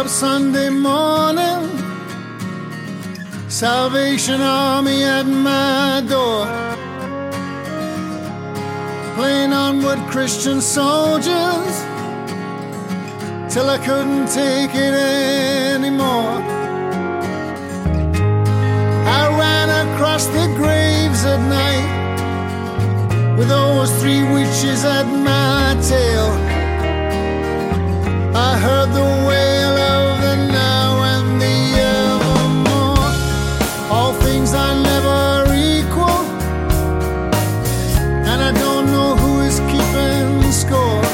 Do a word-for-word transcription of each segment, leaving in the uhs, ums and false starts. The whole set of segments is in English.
up Sunday morning, Salvation Army at my door, playing onward Christian soldiers, till I couldn't take it anymore. I ran across the graves at night, with those three witches at my tail. I heard the wail of the now and the evermore, all things are never equal, and I don't know who is keeping score.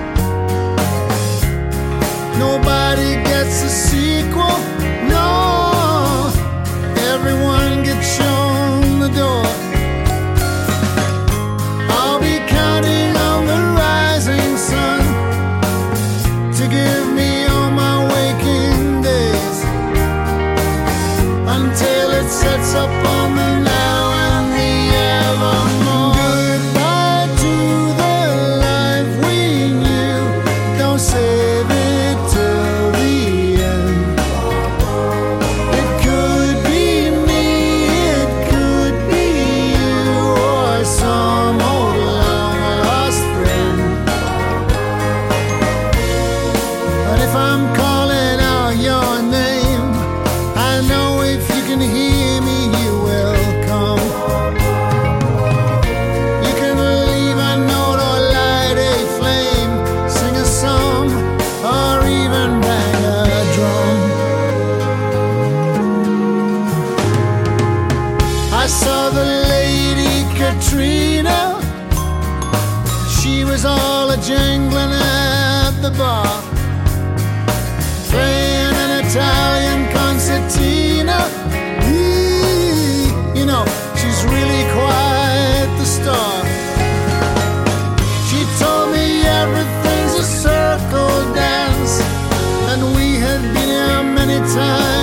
Nobody gets a sequel, no, everyone gets shown the door. I'll be counting on the rising sun to give me all my waking days, until it sets up on the now and the evermore. Goodbye to the life we knew, don't save it till the end. It could be me, it could be you, or some old long-lost friend. But if I'm calling out your name, I know if you can hear me, you will come. You can leave a note or light a flame, sing a song, or even bang a drum. I saw the Lady Katrina, she was all a jangling at the bar, playing an Italian concertina. Eee, you know, she's really quite the star. She told me everything's a circle dance, and we had been here many times